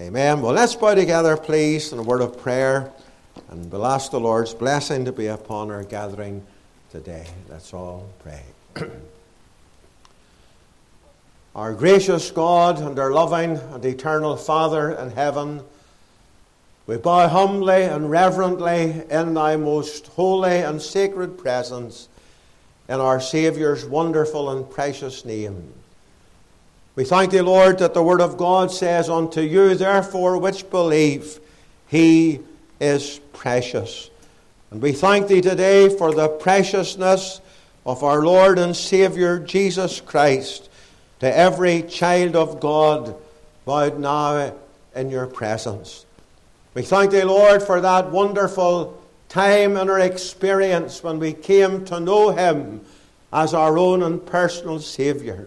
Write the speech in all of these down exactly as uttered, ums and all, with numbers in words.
Amen. Well, let's bow together, please, in a word of prayer, and we'll ask the Lord's blessing to be upon our gathering today. Let's all pray. Our gracious God and our loving and eternal Father in heaven, we bow humbly and reverently in thy most holy and sacred presence in our Saviour's wonderful and precious name. We thank thee, Lord, that the Word of God says, "Unto you, therefore, which believe, he is precious." And we thank thee today for the preciousness of our Lord and Saviour Jesus Christ to every child of God bowed now in your presence. We thank thee, Lord, for that wonderful time in our experience when we came to know him as our own and personal Saviour.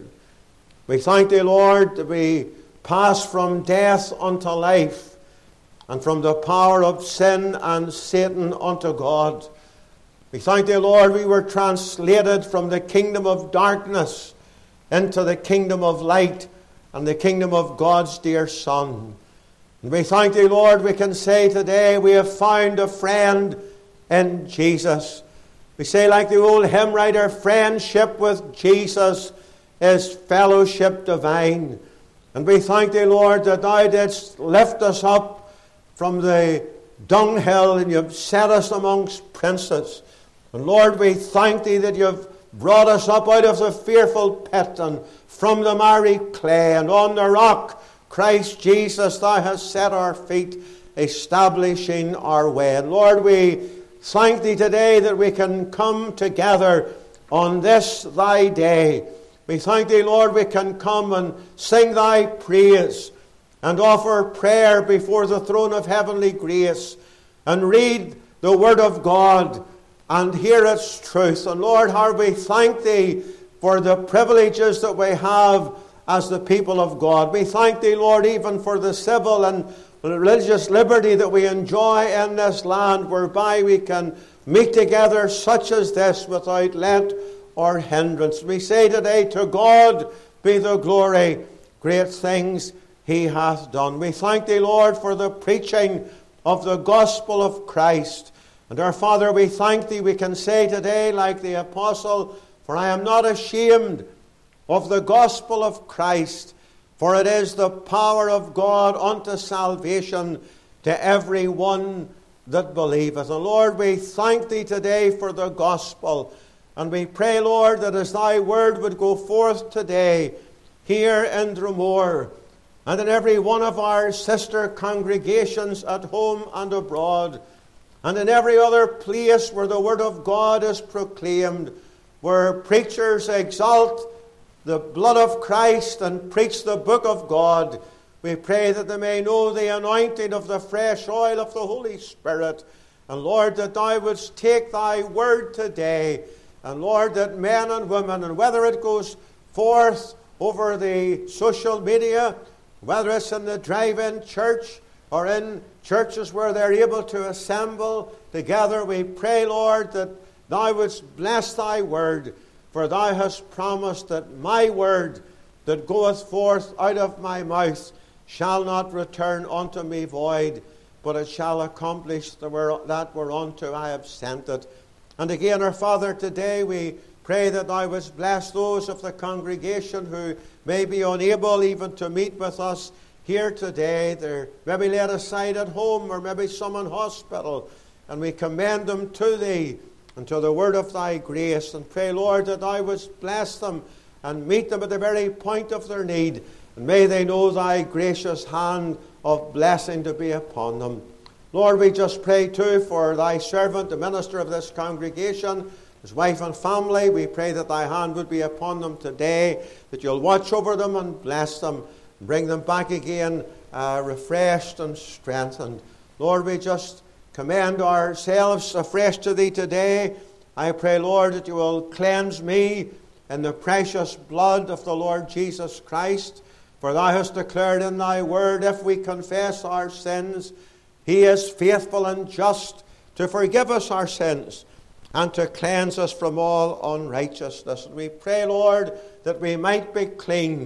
We thank thee, Lord, that we pass from death unto life and from the power of sin and Satan unto God. We thank thee, Lord, we were translated from the kingdom of darkness into the kingdom of light and the kingdom of God's dear Son. And we thank thee, Lord, we can say today we have found a friend in Jesus. We say like the old hymn writer, friendship with Jesus is fellowship divine. And we thank thee, Lord, that thou didst lift us up from the dunghill and you've set us amongst princes. And Lord, we thank thee that you've brought us up out of the fearful pit and from the miry clay, and on the rock, Christ Jesus, thou hast set our feet, establishing our way. And Lord, we thank thee today that we can come together on this thy day. We thank thee, Lord, we can come and sing thy praise and offer prayer before the throne of heavenly grace and read the word of God and hear its truth. And Lord, how we thank thee for the privileges that we have as the people of God. We thank thee, Lord, even for the civil and religious liberty that we enjoy in this land, whereby we can meet together such as this without let or hindrance. We say today, to God be the glory, great things he hath done. We thank thee, Lord, for the preaching of the gospel of Christ. And our Father, we thank thee, we can say today, like the apostle, for I am not ashamed of the gospel of Christ, for it is the power of God unto salvation to every one that believeth. And Lord, we thank thee today for the gospel. And we pray, Lord, that as thy word would go forth today here in Dromore and in every one of our sister congregations at home and abroad, and in every other place where the word of God is proclaimed, where preachers exalt the blood of Christ and preach the book of God, we pray that they may know the anointing of the fresh oil of the Holy Spirit. And Lord, that thou wouldst take thy word today, and Lord, that men and women, and whether it goes forth over the social media, whether it's in the drive-in church or in churches where they're able to assemble together, we pray, Lord, that thou wouldst bless thy word, for thou hast promised that my word that goeth forth out of my mouth shall not return unto me void, but it shall accomplish the word that whereunto I have sent it. And again, our Father, today we pray that thou wouldst bless those of the congregation who may be unable even to meet with us here today. They're maybe laid aside at home or maybe some in hospital. And we commend them to thee and to the word of thy grace. And pray, Lord, that thou wouldst bless them and meet them at the very point of their need. And may they know thy gracious hand of blessing to be upon them. Lord, we just pray too for thy servant, the minister of this congregation, his wife and family. We pray that thy hand would be upon them today, that you'll watch over them and bless them, and bring them back again uh, refreshed and strengthened. Lord, we just commend ourselves afresh to thee today. I pray, Lord, that you will cleanse me in the precious blood of the Lord Jesus Christ. For thou hast declared in thy word, if we confess our sins, he is faithful and just to forgive us our sins and to cleanse us from all unrighteousness. And we pray, Lord, that we might be clean,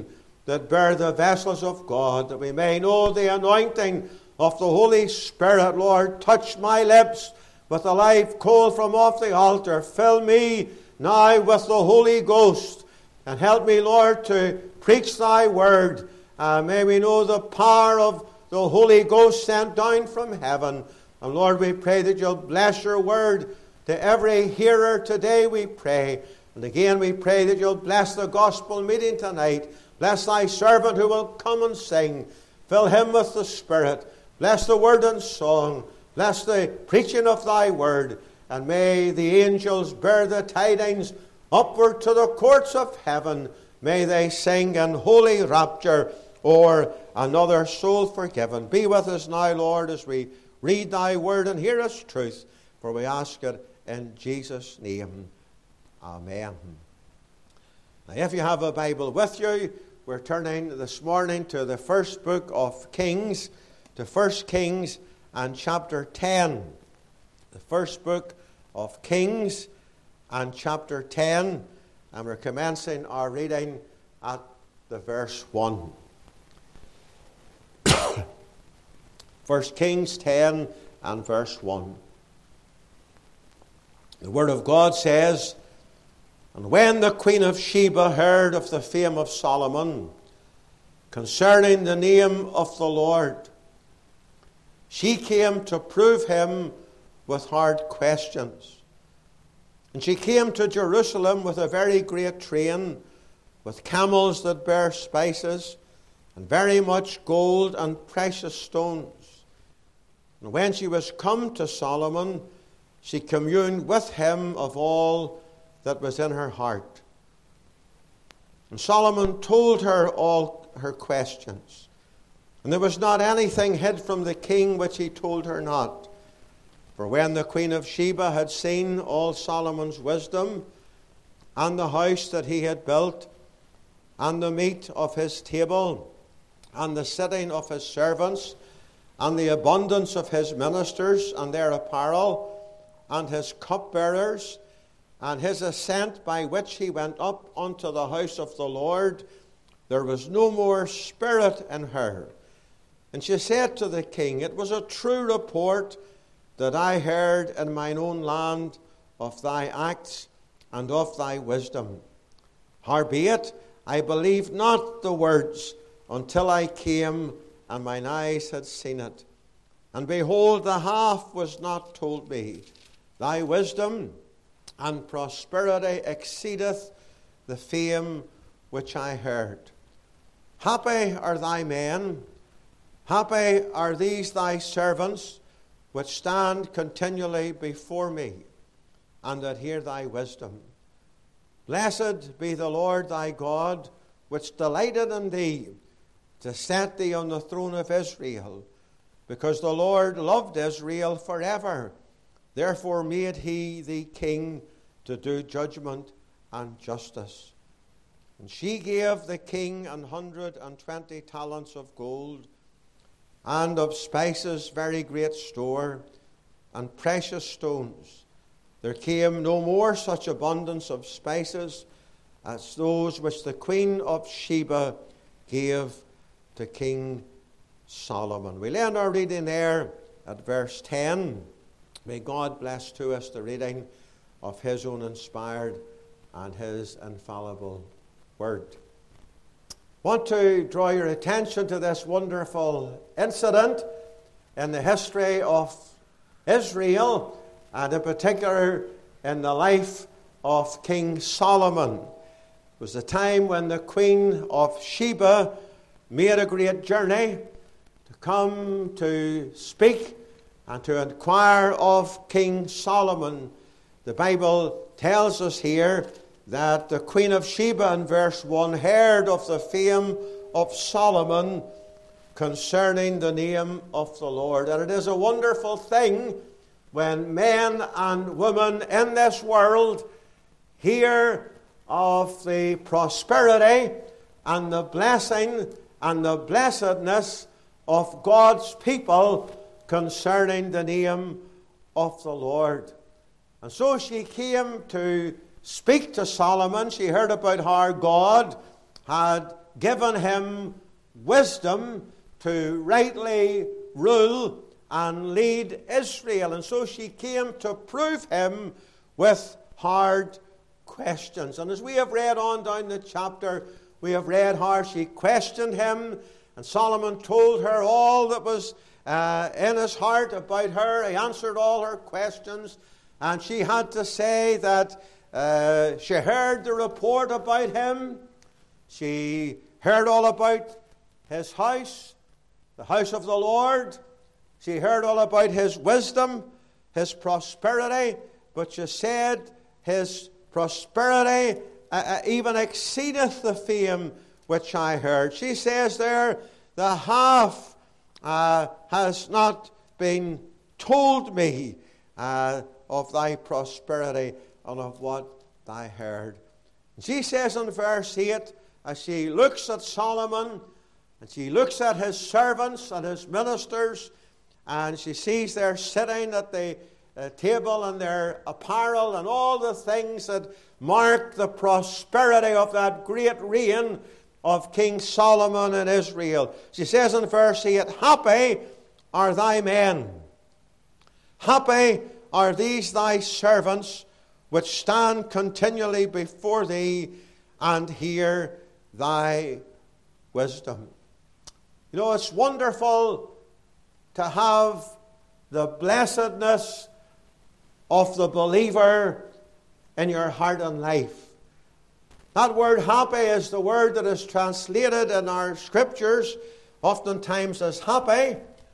that bear the vessels of God, that we may know the anointing of the Holy Spirit. Lord, touch my lips with a live coal from off the altar. Fill me now with the Holy Ghost, and help me, Lord, to preach thy word. Uh, may we know the power of the Holy Ghost sent down from heaven. And Lord, we pray that you'll bless your word to every hearer today, we pray. And again, we pray that you'll bless the gospel meeting tonight. Bless thy servant who will come and sing. Fill him with the Spirit. Bless the word and song. Bless the preaching of thy word. And may the angels bear the tidings upward to the courts of heaven. May they sing in holy rapture or another soul forgiven. Be with us now, Lord, as we read thy word and hear its truth. For we ask it in Jesus' name. Amen. Now, if you have a Bible with you, we're turning this morning to the first book of Kings, to First Kings and chapter ten. The first book of Kings and chapter ten. And we're commencing our reading at the verse one. First Kings ten and verse one. The Word of God says, "And when the Queen of Sheba heard of the fame of Solomon concerning the name of the Lord, she came to prove him with hard questions. And she came to Jerusalem with a very great train, with camels that bear spices, and very much gold and precious stones. And when she was come to Solomon, she communed with him of all that was in her heart. And Solomon told her all her questions. And there was not anything hid from the king which he told her not. For when the Queen of Sheba had seen all Solomon's wisdom, and the house that he had built, and the meat of his table, and the sitting of his servants, and the abundance of his ministers and their apparel, and his cupbearers, and his ascent by which he went up unto the house of the Lord, there was no more spirit in her. And she said to the king, It was a true report that I heard in mine own land of thy acts and of thy wisdom. Howbeit, I believed not the words until I came and mine eyes had seen it. And behold, the half was not told me. Thy wisdom and prosperity exceedeth the fame which I heard. Happy are thy men, happy are these thy servants, which stand continually before me, and that hear thy wisdom. Blessed be the Lord thy God, which delighted in thee, to set thee on the throne of Israel, because the Lord loved Israel forever. Therefore made he thee king to do judgment and justice. And she gave the king an hundred and twenty talents of gold, and of spices very great store, and precious stones. There came no more such abundance of spices as those which the Queen of Sheba gave to King Solomon." We end our reading there at verse ten. May God bless to us the reading of his own inspired and his infallible word. I want to draw your attention to this wonderful incident in the history of Israel, and in particular in the life of King Solomon. It was the time when the Queen of Sheba made a great journey to come to speak and to inquire of King Solomon. The Bible tells us here that the Queen of Sheba in verse one heard of the fame of Solomon concerning the name of the Lord. And it is a wonderful thing when men and women in this world hear of the prosperity and the blessing and the blessedness of God's people concerning the name of the Lord. And so she came to speak to Solomon. She heard about how God had given him wisdom to rightly rule and lead Israel. And so she came to prove him with hard questions. And as we have read on down the chapter, we have read how she questioned him, and Solomon told her all that was uh, in his heart about her. He answered all her questions, and she had to say that uh, she heard the report about him. She heard all about his house, the house of the Lord. She heard all about his wisdom, his prosperity, but she said his prosperity uh, even exceedeth the fame which I heard. She says there, the half uh, has not been told me uh, of thy prosperity and of what I heard. And she says in verse eight, as she looks at Solomon, and she looks at his servants and his ministers, and she sees they're sitting at the uh, table and their apparel and all the things that mark the prosperity of that great reign of King Solomon in Israel. She says in verse eight, happy are thy men, happy are these thy servants, which stand continually before thee and hear thy wisdom. You know, it's wonderful to have the blessedness of the believer in your heart and life. That word happy is the word that is translated in our scriptures oftentimes as happy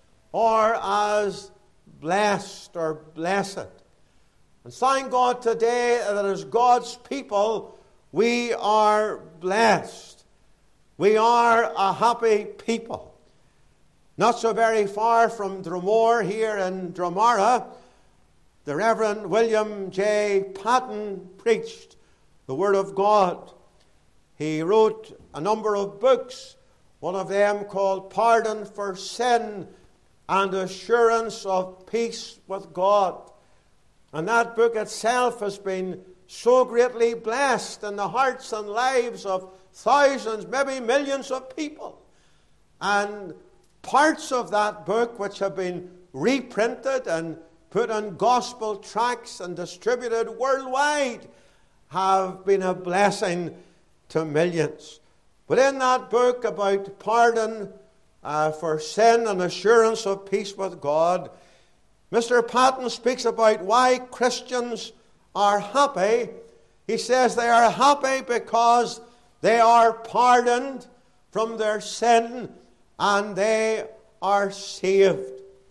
or as blessed or blessed. And thank God today that as God's people, we are blessed. We are a happy people. Not so very far from Dromore here in Dromara, the Reverend William J. Patton preached the Word of God. He wrote a number of books, one of them called Pardon for Sin and Assurance of Peace with God. And that book itself has been so greatly blessed in the hearts and lives of thousands, maybe millions of people. And parts of that book, which have been reprinted and put on gospel tracts and distributed worldwide, have been a blessing to millions. But in that book about pardon uh, for sin and assurance of peace with God, Mister Patton speaks about why Christians are happy. He says they are happy because they are pardoned from their sin and they are saved.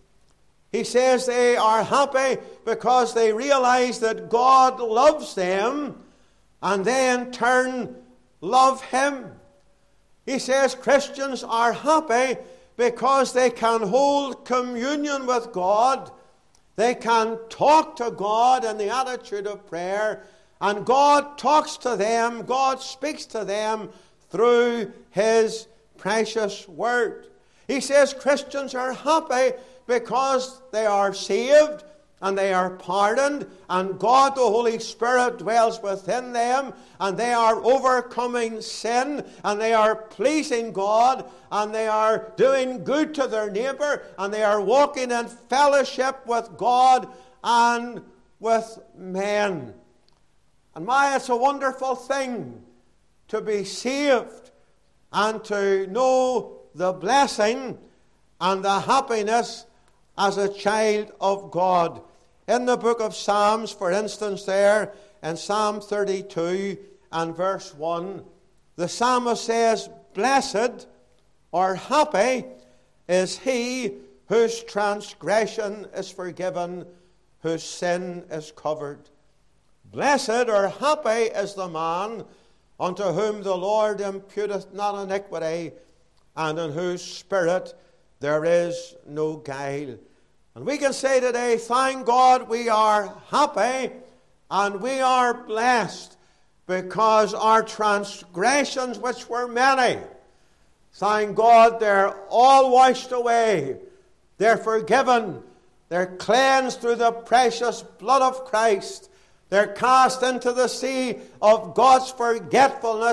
He says they are happy because they realize that God loves them and they in turn love Him. He says Christians are happy because they can hold communion with God. They can talk to God in the attitude of prayer, and God talks to them, God speaks to them through His precious Word. He says Christians are happy because they are saved and they are pardoned, and God the Holy Spirit dwells within them, and they are overcoming sin, and they are pleasing God, and they are doing good to their neighbour, and they are walking in fellowship with God and with men. And my, it's a wonderful thing to be saved and to know the blessing and the happiness as a child of God. In the book of Psalms, for instance, there in Psalm thirty-two and verse one, the psalmist says, "Blessed or happy is he whose transgression is forgiven, whose sin is covered. Blessed or happy is the man unto whom the Lord imputeth not iniquity, and in whose spirit there is no guile." And we can say today, thank God we are happy and we are blessed because our transgressions, which were many, thank God they're all washed away. They're forgiven. They're cleansed through the precious blood of Christ. They're cast into the sea of God's forgetfulness.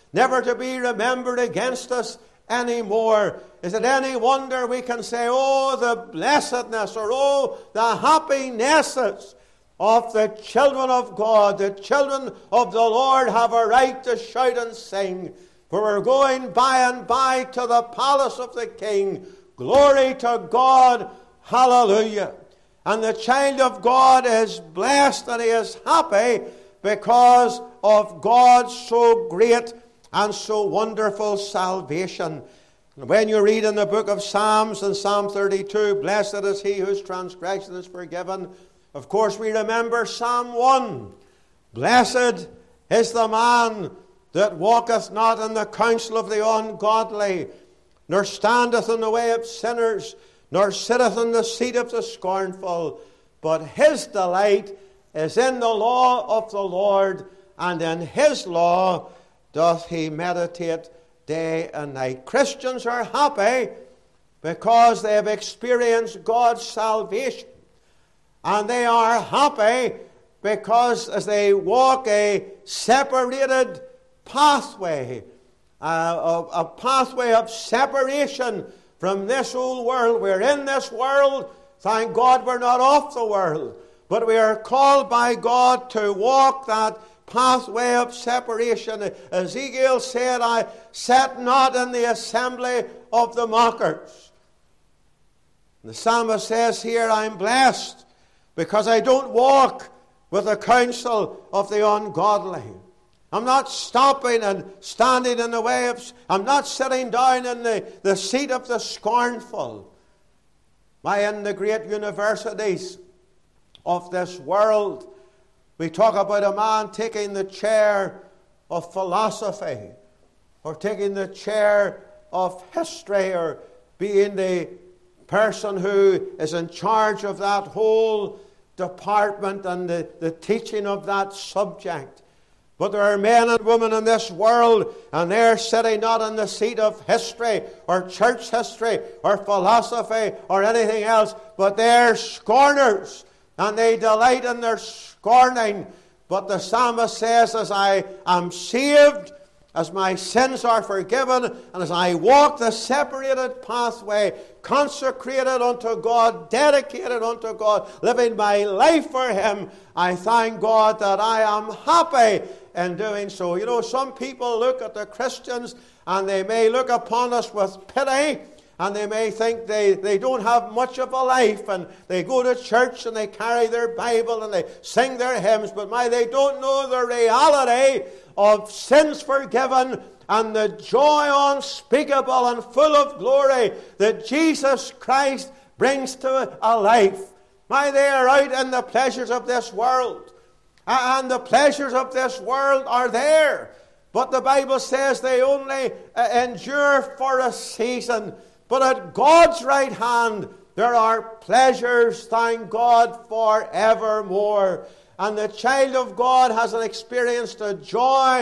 never to be remembered against us anymore. Is it any wonder we can say, oh, the blessedness, or oh, the happinesses of the children of God? The children of the Lord have a right to shout and sing, for we're going by and by to the palace of the King. Glory to God. Hallelujah. And the child of God is blessed and he is happy because of God's so great and so wonderful salvation. And when you read in the book of Psalms, in Psalm thirty-two, blessed is he whose transgression is forgiven. Of course, we remember Psalm one. Blessed is the man that walketh not in the counsel of the ungodly, nor standeth in the way of sinners, nor sitteth in the seat of the scornful. But his delight is in the law of the Lord, and in his law doth he meditate day and night. Christians are happy because they have experienced God's salvation. And they are happy because as they walk a separated pathway, uh, a, a pathway of separation from this old world. We're in this world. Thank God we're not of the world. But we are called by God to walk that pathway of separation. Ezekiel said, I sat not in the assembly of the mockers. The psalmist says here, I'm blessed because I don't walk with the counsel of the ungodly. I'm not stopping and standing in the way of, I'm not sitting down in the, the seat of the scornful. Why, in the great universities of this world, we talk about a man taking the chair of philosophy, or taking the chair of history, or being the person who is in charge of that whole department and the, the teaching of that subject. But there are men and women in this world, and they're sitting not in the seat of history or church history or philosophy or anything else, but they're scorners, and they delight in their scorning. But the psalmist says, as I am saved, as my sins are forgiven, and as I walk the separated pathway, consecrated unto God, dedicated unto God, living my life for Him, I thank God that I am happy in doing so. You know, some people look at the Christians and they may look upon us with pity, and they may think they, they don't have much of a life, and they go to church and they carry their Bible and they sing their hymns, but my, they don't know the reality of sins forgiven and the joy unspeakable and full of glory that Jesus Christ brings to a life. My, they are out in the pleasures of this world, and the pleasures of this world are there, but the Bible says they only endure for a season. But at God's right hand there are pleasures, thank God, for evermore. And the child of God has experienced a joy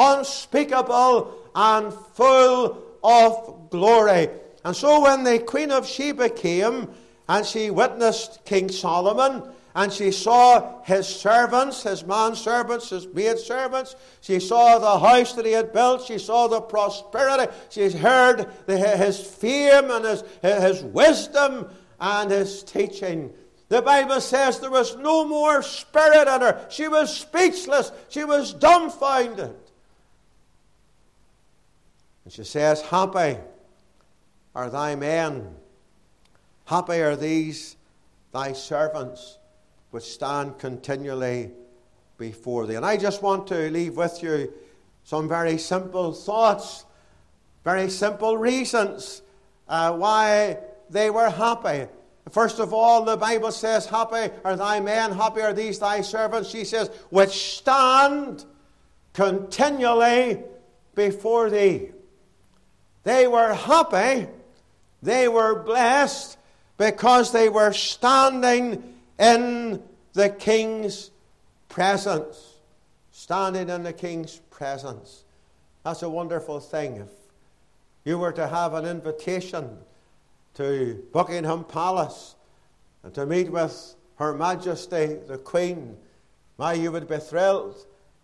unspeakable and full of glory. And so when the Queen of Sheba came and she witnessed King Solomon, and she saw his servants, his manservants, his maidservants. She saw the house that he had built. She saw the prosperity. She heard the, his fame and his, his wisdom and his teaching. The Bible says there was no more spirit in her. She was speechless. She was dumbfounded. And she says, happy are thy men. Happy are these thy servants, which stand continually before thee. And I just want to leave with you some very simple thoughts, very simple reasons uh, why they were happy. First of all, the Bible says, happy are thy men, happy are these thy servants. She says, which stand continually before thee. They were happy, they were blessed, because they were standing in the King's presence. Standing in the King's presence. That's a wonderful thing. If you were to have an invitation to Buckingham Palace and to meet with Her Majesty the Queen, my, you would be thrilled.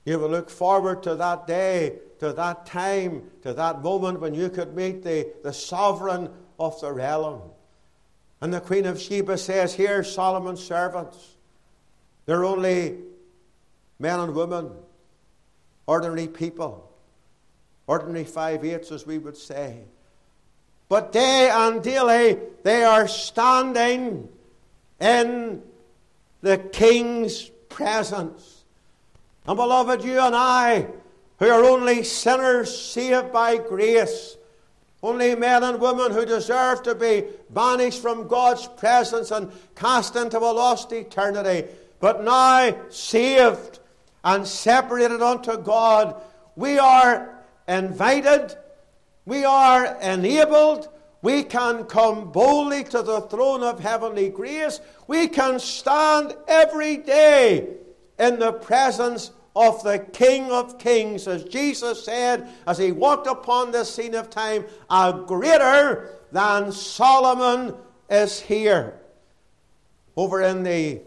You will look forward to that day, to that time, to that moment when you could meet the, the sovereign of the realm. And the Queen of Sheba says, here, Solomon's servants, they're only men and women, ordinary people, ordinary five-eighths, as we would say. But day and daily, they are standing in the King's presence. And beloved, you and I, who are only sinners saved by grace, only men and women who deserve to be banished from God's presence and cast into a lost eternity, but now saved and separated unto God, we are invited, we are enabled, we can come boldly to the throne of heavenly grace. We can stand every day in the presence of the King of Kings, as Jesus said as he walked upon the scene of time, a greater than Solomon is here. Over in the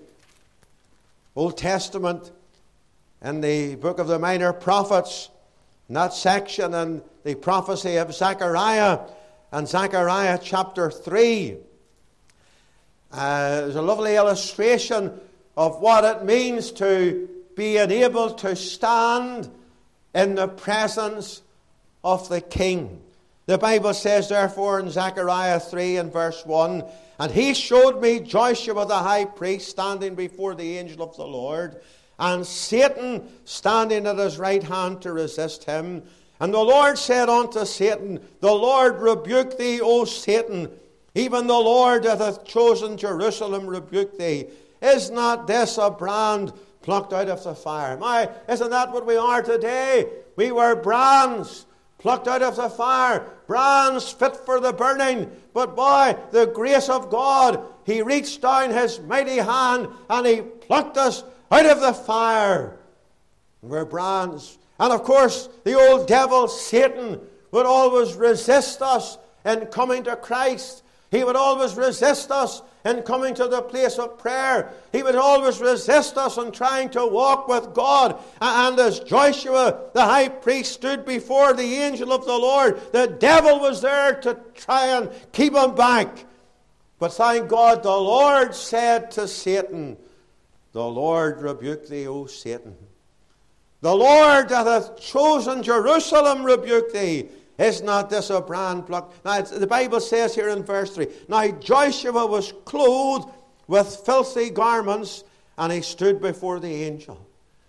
Old Testament, in the book of the Minor Prophets, in that section in the prophecy of Zechariah, and Zechariah chapter three, uh, there's a lovely illustration of what it means to be enabled to stand in the presence of the King. The Bible says, therefore, in Zechariah three and verse one, and he showed me Joshua the high priest standing before the angel of the Lord, and Satan standing at his right hand to resist him. And the Lord said unto Satan, the Lord rebuke thee, O Satan, even the Lord that hath chosen Jerusalem rebuke thee. Is not this a brand plucked out of the fire? My, isn't that what we are today? We were brands plucked out of the fire, brands fit for the burning. But by the grace of God, he reached down his mighty hand and he plucked us out of the fire. We're brands. And of course, the old devil, Satan, would always resist us in coming to Christ. He would always resist us in coming to the place of prayer. He would always resist us in trying to walk with God. And as Joshua, the high priest, stood before the angel of the Lord, the devil was there to try and keep him back. But thank God, the Lord said to Satan, the Lord rebuke thee, O Satan. The Lord that hath chosen Jerusalem rebuke thee. Is not this a brand plucked? Now, the Bible says here in verse three, now Joshua was clothed with filthy garments, and he stood before the angel.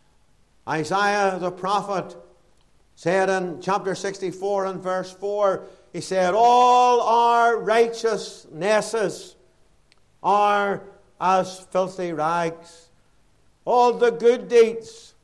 Isaiah the prophet said in chapter sixty-four and verse four, he said, all our righteousnesses are as filthy rags. All the good deeds,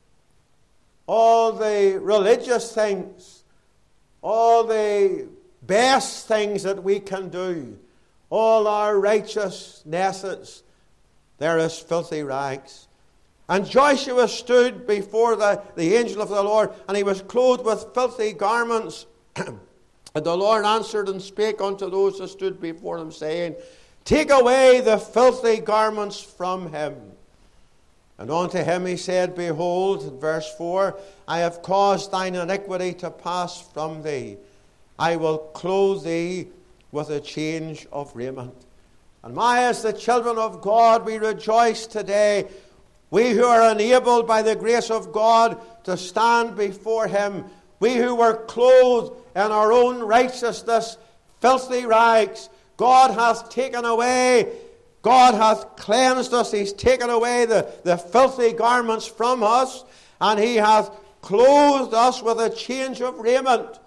all the religious things, all the best things that we can do, all our righteousnesses, they're as filthy rags. And Joshua stood before the, the angel of the Lord, and he was clothed with filthy garments. And the Lord answered and spake unto those that stood before him, saying, take away the filthy garments from him. And unto him he said, behold, verse four, I have caused thine iniquity to pass from thee. I will clothe thee with a change of raiment. And my, as the children of God, we rejoice today. We who are enabled by the grace of God to stand before him. We who were clothed in our own righteousness, filthy rags. God hath taken away God hath cleansed us. He's taken away the, the filthy garments from us, and he hath clothed us with a change of raiment.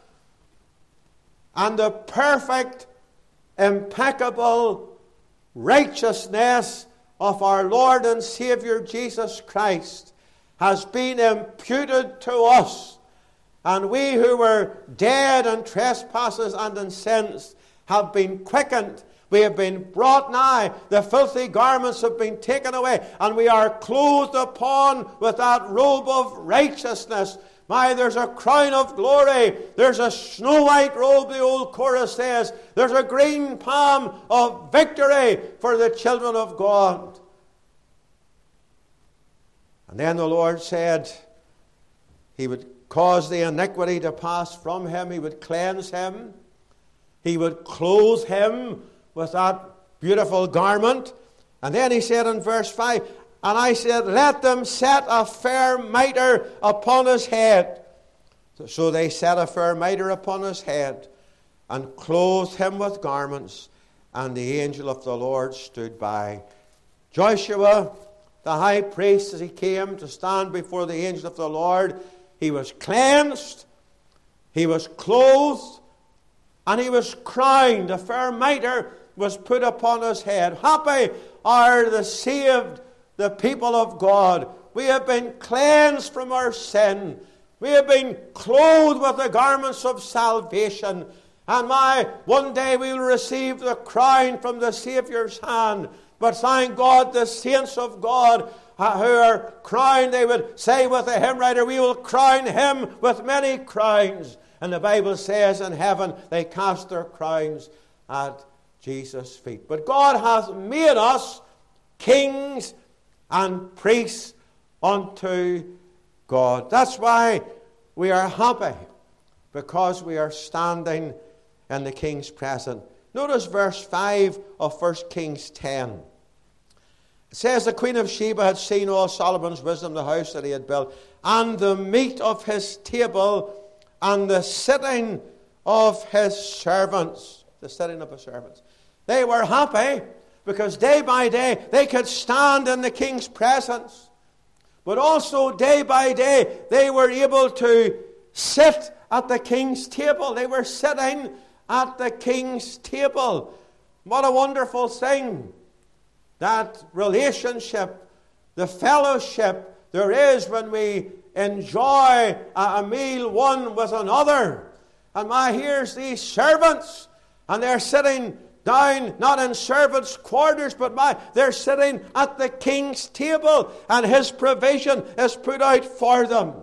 And the perfect, impeccable righteousness of our Lord and Savior Jesus Christ has been imputed to us. And we who were dead in trespasses and in sins have been quickened. We have been brought nigh. The filthy garments have been taken away. And we are clothed upon with that robe of righteousness. My, there's a crown of glory. There's a snow white robe, the old chorus says. There's a green palm of victory for the children of God. And then the Lord said, He would cause the iniquity to pass from him. He would cleanse him. He would clothe him with that beautiful garment. And then he said in verse five, and I said, let them set a fair mitre upon his head. So they set a fair mitre upon his head and clothed him with garments. And the angel of the Lord stood by. Joshua, the high priest, as he came to stand before the angel of the Lord, he was cleansed, he was clothed, and he was crowned. A fair mitre was put upon his head. Happy are the saved, the people of God. We have been cleansed from our sin. We have been clothed with the garments of salvation. And my, one day we will receive the crown from the Saviour's hand. But thank God, the saints of God uh, who are crowned, they would say with the hymn writer, we will crown him with many crowns. And the Bible says in heaven, they cast their crowns at Jesus' feet. But God hath made us kings and priests unto God. That's why we are happy, because we are standing in the King's presence. Notice verse five of First Kings ten. It says, the Queen of Sheba had seen all Solomon's wisdom, the house that he had built, and the meat of his table, and the sitting of his servants. The sitting of his servants. They were happy because day by day they could stand in the King's presence. But also day by day they were able to sit at the King's table. They were sitting at the King's table. What a wonderful thing. That relationship, the fellowship there is when we enjoy a meal one with another. And my, here's these servants, and they're sitting down, not in servants' quarters, but my, they're sitting at the King's table, and his provision is put out for them.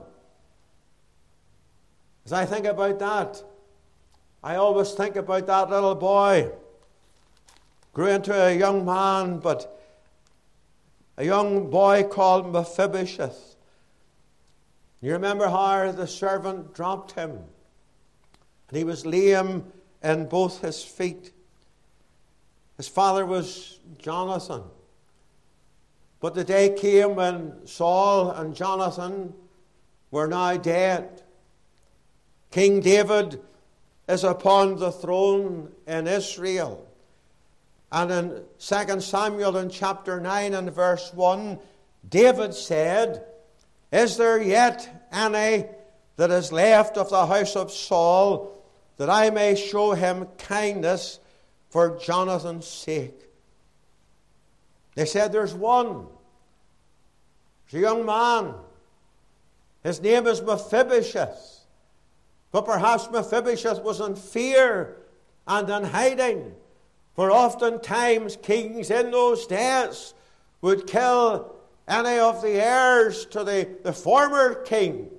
As I think about that, I always think about that little boy. Grew into a young man, but a young boy called Mephibosheth. You remember how the servant dropped him, and he was lame in both his feet. His father was Jonathan. But the day came when Saul and Jonathan were now dead. King David is upon the throne in Israel. And in Second Samuel in chapter nine and verse one, David said, is there yet any that is left of the house of Saul, that I may show him kindness for Jonathan's sake? They said, there's one. There's a young man. His name is Mephibosheth. But perhaps Mephibosheth was in fear and in hiding. For oftentimes kings in those days would kill any of the heirs to the, the former king.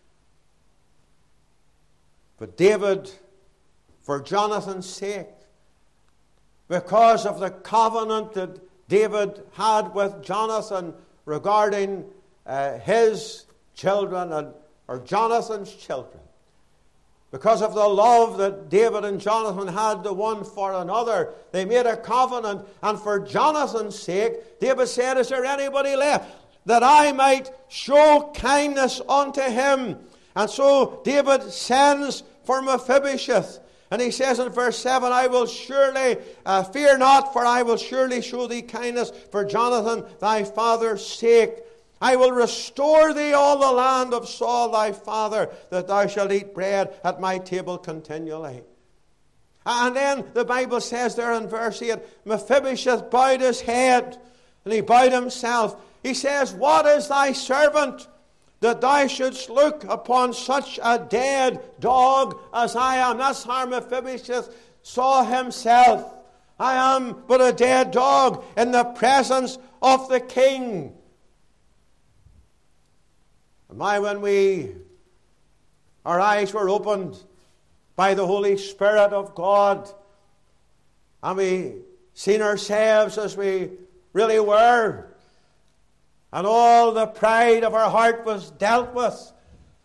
But David, for Jonathan's sake, because of the covenant that David had with Jonathan regarding uh, his children, and, or Jonathan's children, because of the love that David and Jonathan had the one for another, they made a covenant. And for Jonathan's sake, David said, is there anybody left that I might show kindness unto him? And so David sends for Mephibosheth. And he says in verse seven, I will surely, uh, fear not, for I will surely show thee kindness for Jonathan thy father's sake. I will restore thee all the land of Saul thy father, that thou shalt eat bread at my table continually. And then the Bible says there in verse eight, Mephibosheth bowed his head, and he bowed himself. He says, what is thy servant, that thou shouldst look upon such a dead dog as I am? That's how Mephibosheth saw himself. I am but a dead dog in the presence of the king. My, when we, our eyes were opened by the Holy Spirit of God, and we seen ourselves as we really were, and all the pride of our heart was dealt with,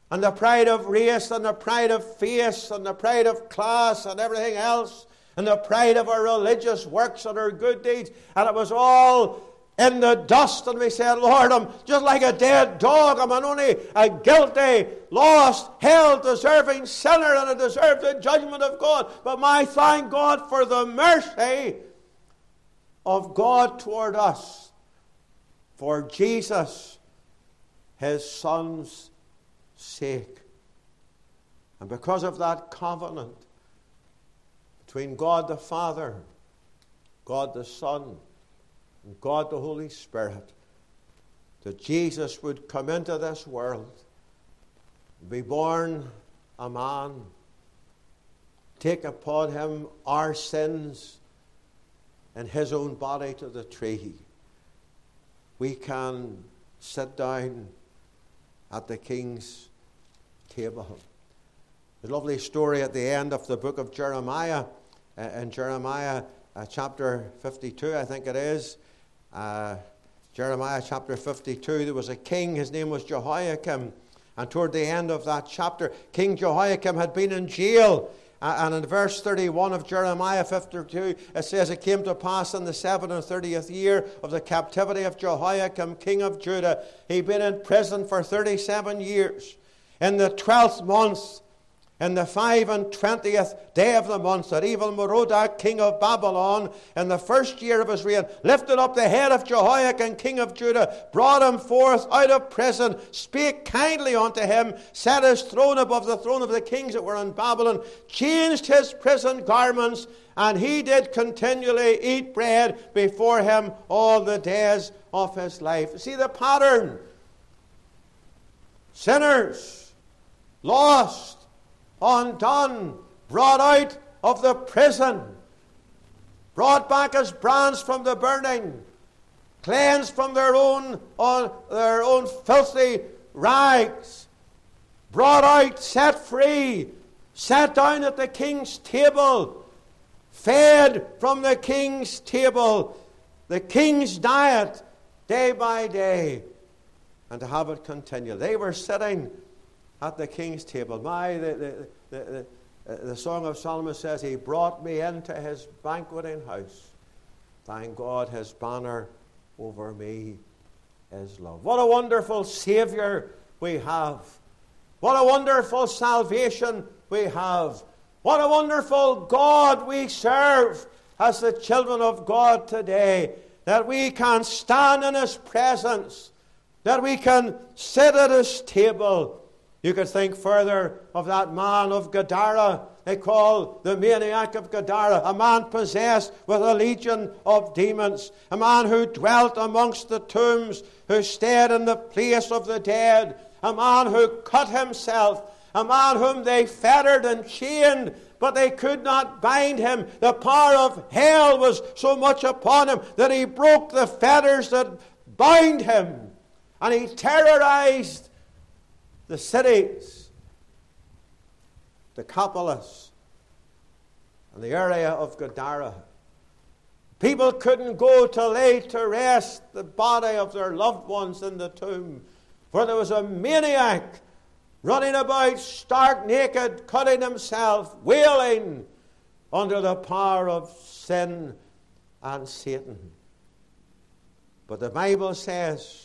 and the pride of race, and the pride of face, and the pride of class, and everything else, and the pride of our religious works and our good deeds, and it was all in the dust. And we said, Lord, I'm just like a dead dog. I'm an only a guilty, lost, hell-deserving sinner, and I deserve the judgment of God. But my thank God for the mercy of God toward us, for Jesus, his Son's sake. And because of that covenant between God the Father, God the Son, and God the Holy Spirit, that Jesus would come into this world, be born a man, take upon him our sins in his own body to the tree, we can sit down at the King's table. The lovely story at the end of the book of Jeremiah, uh, in Jeremiah uh, chapter fifty-two, I think it is. Uh, Jeremiah chapter fifty-two, there was a king, his name was Jehoiakim, and toward the end of that chapter, King Jehoiakim had been in jail. And in verse thirty-one of Jeremiah fifty-two, it says, it came to pass in the seven and thirtieth year of the captivity of Jehoiakim, king of Judah. He'd been in prison for thirty-seven years. In the twelfth month, in the five and twentieth day of the month, that evil Merodach, king of Babylon, in the first year of his reign, lifted up the head of Jehoiakim, king of Judah, brought him forth out of prison, spake kindly unto him, set his throne above the throne of the kings that were in Babylon, changed his prison garments, and he did continually eat bread before him all the days of his life. See the pattern? Sinners, lost, undone, brought out of the prison, brought back as brands from the burning, cleansed from their own, on their own filthy rags, brought out, set free, sat down at the King's table, fed from the King's table, the King's diet, day by day, and to have it continue. They were sitting at the King's table. My, the, the, the, the, the Song of Solomon says, he brought me into his banqueting house. Thank God his banner over me is love. What a wonderful Savior we have. What a wonderful salvation we have. What a wonderful God we serve as the children of God today. That we can stand in his presence. That we can sit at his table. You could think further of that man of Gadara, they call the maniac of Gadara, a man possessed with a legion of demons, a man who dwelt amongst the tombs, who stayed in the place of the dead, a man who cut himself, a man whom they fettered and chained, but they could not bind him. The power of hell was so much upon him that he broke the fetters that bound him, and he terrorized the cities, Decapolis, and the area of Gadara. People couldn't go to lay to rest the body of their loved ones in the tomb, for there was a maniac running about stark naked, cutting himself, wailing under the power of sin and Satan. But the Bible says,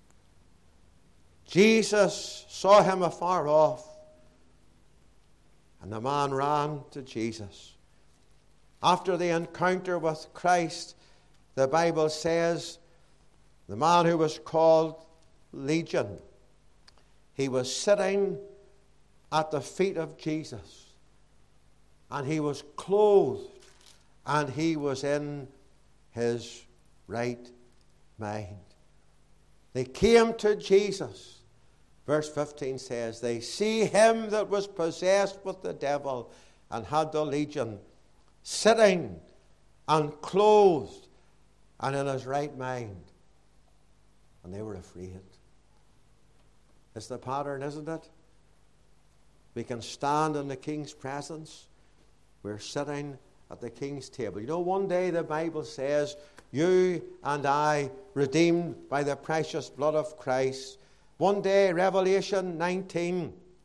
Jesus saw him afar off, and the man ran to Jesus. After the encounter with Christ, the Bible says, the man who was called Legion, he was sitting at the feet of Jesus, and he was clothed, and he was in his right mind. They came to Jesus. Verse fifteen says, they see him that was possessed with the devil and had the legion, sitting and clothed and in his right mind. And they were afraid. It's the pattern, isn't it? We can stand in the King's presence. We're sitting at the King's table. You know, one day the Bible says, you and I, redeemed by the precious blood of Christ. One day, Revelation nineteen,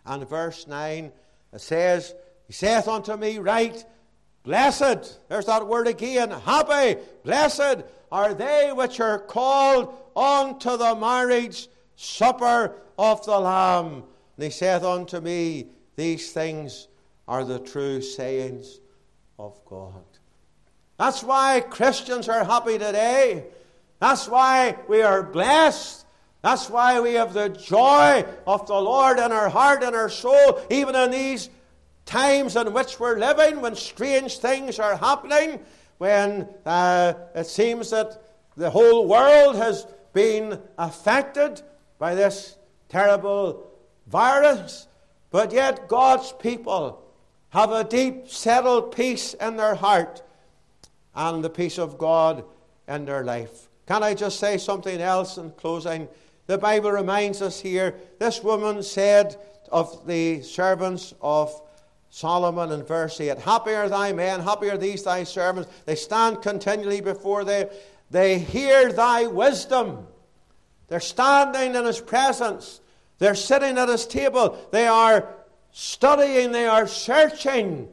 and verse nine, it says, He saith unto me, Right, blessed, there's that word again, happy, blessed are they which are called unto the marriage supper of the Lamb. And he saith unto me, These things are the true sayings of God. That's why Christians are happy today. That's why we are blessed. That's why we have the joy of the Lord in our heart and our soul, even in these times in which we're living, when strange things are happening, when uh, it seems that the whole world has been affected by this terrible virus. But yet God's people have a deep, settled peace in their heart and the peace of God in their life. Can I just say something else in closing? The Bible reminds us here, this woman said of the servants of Solomon in verse eight, Happy are thy men, happy are these thy servants. They stand continually before thee. They hear thy wisdom. They're standing in his presence. They're sitting at his table. They are studying, they are searching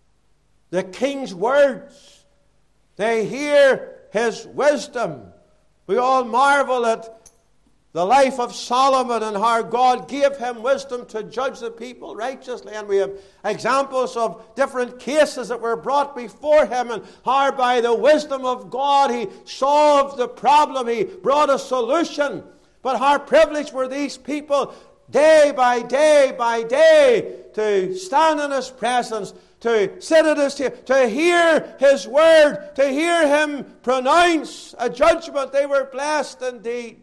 the king's words. They hear his wisdom. We all marvel at the life of Solomon and how God gave him wisdom to judge the people righteously. And we have examples of different cases that were brought before him, and how by the wisdom of God he solved the problem. He brought a solution. But how privileged were these people day by day by day to stand in his presence, to sit at his table, to hear his word, to hear him pronounce a judgment. They were blessed indeed.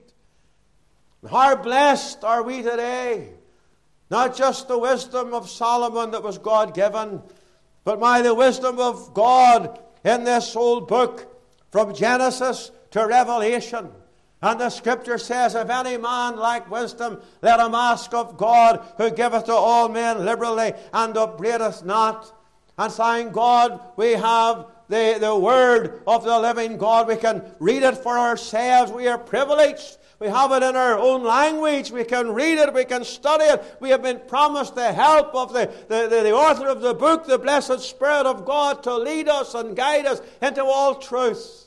How blessed are we today? Not just the wisdom of Solomon that was God-given, but by the wisdom of God in this whole book, from Genesis to Revelation. And the Scripture says, If any man lack wisdom, let him ask of God, who giveth to all men liberally, and upbraideth not. And thank God we have the, the word of the living God. We can read it for ourselves. We are privileged. We have it in our own language. We can read it. We can study it. We have been promised the help of the, the, the, the author of the book, the blessed Spirit of God, to lead us and guide us into all truth.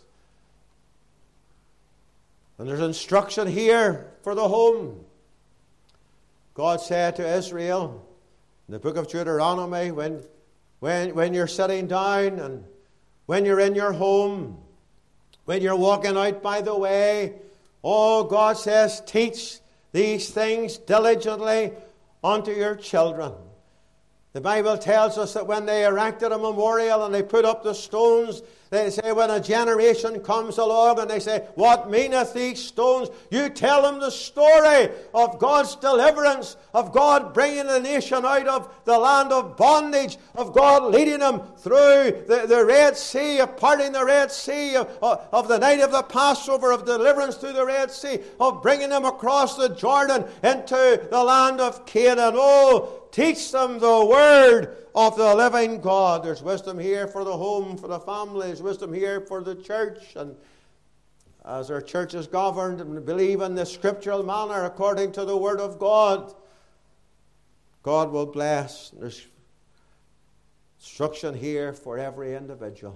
And there's instruction here for the home. God said to Israel in the book of Deuteronomy, when, when, when you're sitting down and when you're in your home, when you're walking out by the way, oh, God says, teach these things diligently unto your children. The Bible tells us that when they erected a memorial and they put up the stones, they say when a generation comes along and they say, What meaneth these stones? You tell them the story of God's deliverance, of God bringing the nation out of the land of bondage, of God leading them through the, the Red Sea, of parting the Red Sea, of, of the night of the Passover, of deliverance through the Red Sea, of bringing them across the Jordan into the land of Canaan. Oh, teach them the word of the living God. There's wisdom here for the home, for the family. There's wisdom here for the church. And as our church is governed and believe in the scriptural manner according to the word of God, God will bless. There's instruction here for every individual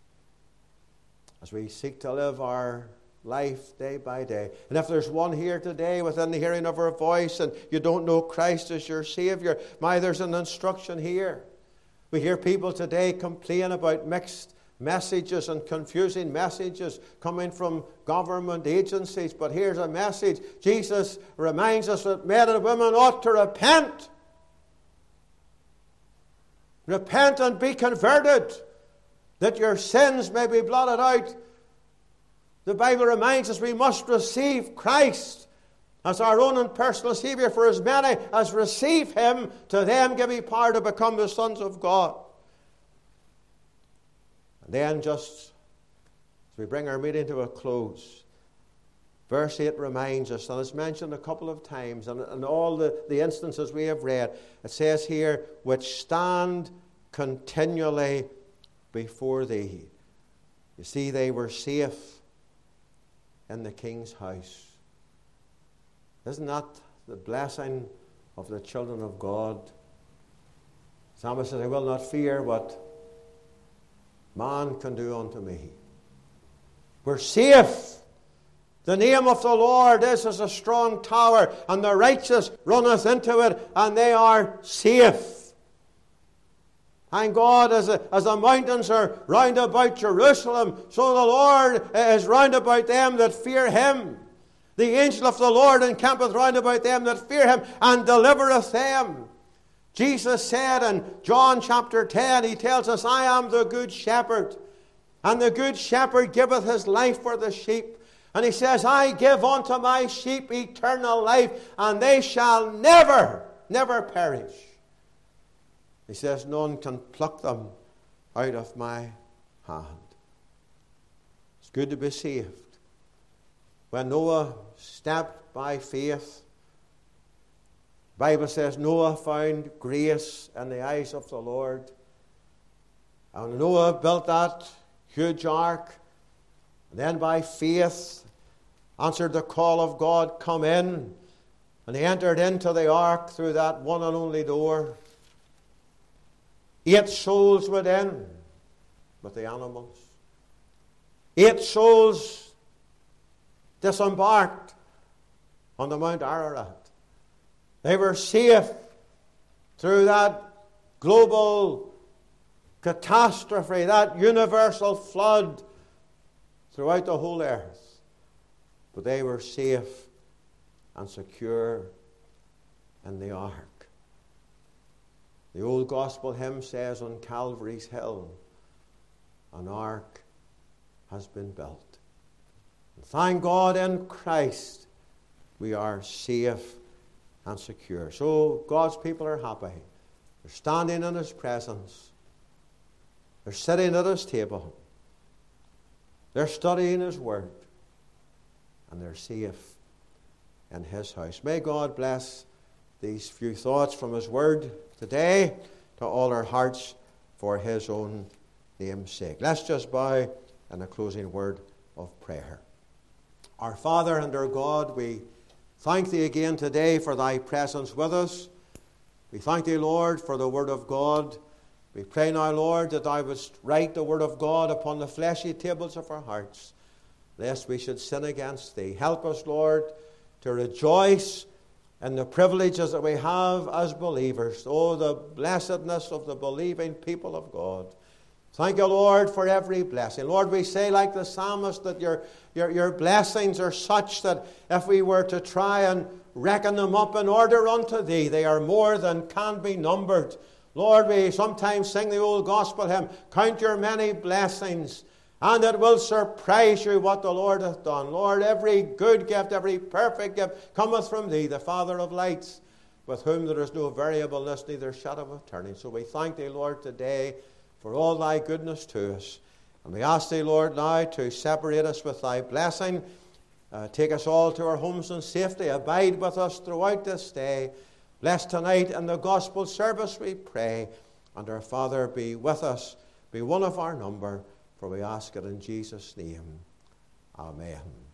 as we seek to live our life day by day. And if there's one here today within the hearing of our voice and you don't know Christ as your Savior, my, there's an instruction here. We hear people today complain about mixed messages and confusing messages coming from government agencies, but here's a message. Jesus reminds us that men and women ought to repent. Repent and be converted, that your sins may be blotted out. The Bible reminds us we must receive Christ as our own and personal Savior. For as many as receive Him, to them give He power to become the sons of God. And then just as we bring our meeting to a close, verse eight reminds us, and it's mentioned a couple of times, and in all the, the instances we have read, it says here, which stand continually before Thee. You see, they were safe in the King's house. Isn't that the blessing of the children of God. The psalmist says, I will not fear what man can do unto me. We're safe. The name of the Lord is as a strong tower, and the righteous runneth into it, and they are safe. Thank God, as the, as the mountains are round about Jerusalem, so the Lord is round about them that fear him. The angel of the Lord encampeth round about them that fear him, and delivereth them. Jesus said in John chapter ten, he tells us, I am the good shepherd, and the good shepherd giveth his life for the sheep. And he says, I give unto my sheep eternal life, and they shall never, never perish. He says, none can pluck them out of my hand. It's good to be saved. When Noah stepped by faith, the Bible says Noah found grace in the eyes of the Lord. And Noah built that huge ark, and then by faith answered the call of God, come in. And he entered into the ark through that one and only door. Eight souls went in with the animals. Eight souls disembarked on the Mount Ararat. They were safe through that global catastrophe, that universal flood throughout the whole earth. But they were safe and secure in the ark. The old gospel hymn says, on Calvary's hill, an ark has been built. And thank God in Christ we are safe and secure. So God's people are happy. They're standing in his presence. They're sitting at his table. They're studying his word. And they're safe in his house. May God bless these few thoughts from his word today to all our hearts for his own name's sake. Let's just bow in a closing word of prayer. Our Father and our God, we thank thee again today for thy presence with us. We thank thee, Lord, for the word of God. We pray now, Lord, that thou wouldst write the word of God upon the fleshy tables of our hearts, lest we should sin against thee. Help us, Lord, to rejoice in the privileges that we have as believers. Oh, the blessedness of the believing people of God. Thank you, Lord, for every blessing. Lord, we say like the psalmist that your, your, your blessings are such that if we were to try and reckon them up in order unto thee, they are more than can be numbered. Lord, we sometimes sing the old gospel hymn, count your many blessings, and it will surprise you what the Lord hath done. Lord, every good gift, every perfect gift cometh from thee, the Father of lights, with whom there is no variableness, neither shadow of turning. So we thank thee, Lord, today for all thy goodness to us. And we ask thee, Lord, now to separate us with thy blessing. Uh, take us all to our homes in safety. Abide with us throughout this day. Bless tonight in the gospel service, we pray. And our Father, be with us. Be one of our number. For we ask it in Jesus' name. Amen.